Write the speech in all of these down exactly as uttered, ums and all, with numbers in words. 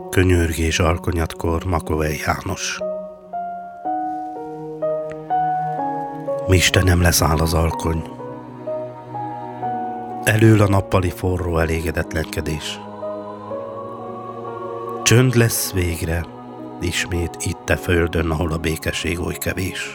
Könyörgés alkonyatkor, Makovej János. Mistenem, leszáll az alkony, elől a nappali forró elégedetlenkedés. Csönd lesz végre, ismét itt a földön, ahol a békesség oly kevés.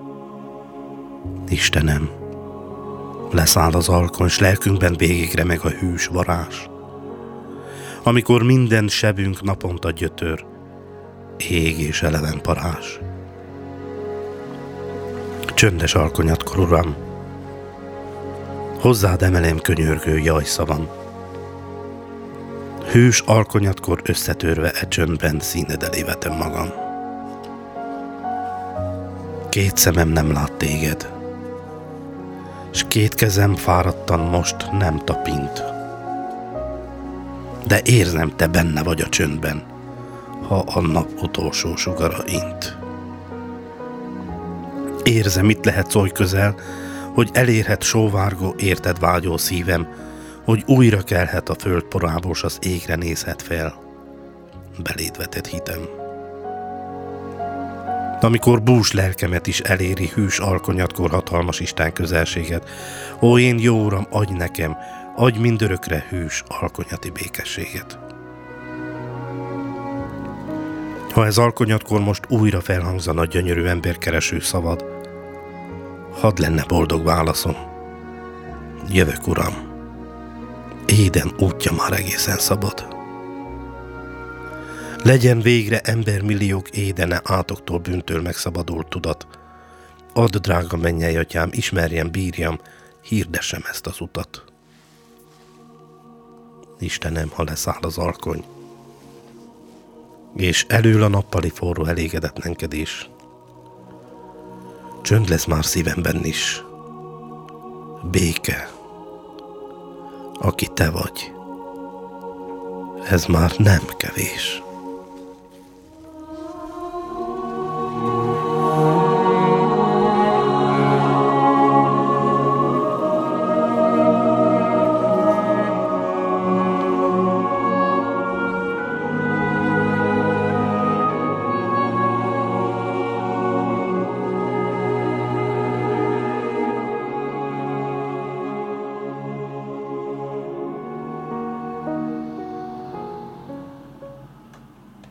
Istenem, leszáll az alkony, s lelkünkben végig remeg a hűs varázs. Amikor minden sebünk naponta gyötör, ég és eleven parázs. Csöndes alkonyatkor, Uram, hozzád emelem könyörgő jajszavam. Hűs alkonyatkor összetörve e csöndben színed elé vetem magam. Két szemem nem lát téged, s két kezem fáradtan most nem tapint. De érzem, te benne vagy a csöndben, ha a nap utolsó sugara int. Érzem, itt lehetsz oly közel, hogy elérhet sóvárgó, érted vágyó szívem, hogy újra kelhet a föld porából, s az égre nézhet fel. Beléd vetett hitem. Amikor bús lelkemet is eléri hűs alkonyatkor hatalmas Isten közelséget, ó, én jó Uram, adj nekem, adj mindörökre hűs alkonyati békességet. Ha ez alkonyatkor most újra felhangzana gyönyörű emberkereső szavad, hadd lenne boldog válaszom. Jövök, Uram, éden útja már egészen szabad. Legyen végre embermilliók édene átoktól, bűntől megszabadult tudat. Add, drága mennyei atyám, ismerjem, bírjam, hirdessem ezt az utat. Istenem, ha leszáll az alkony, és elől a nappali forró elégedetlenkedés, csönd lesz már szívemben is, béke, aki te vagy, ez már nem kevés.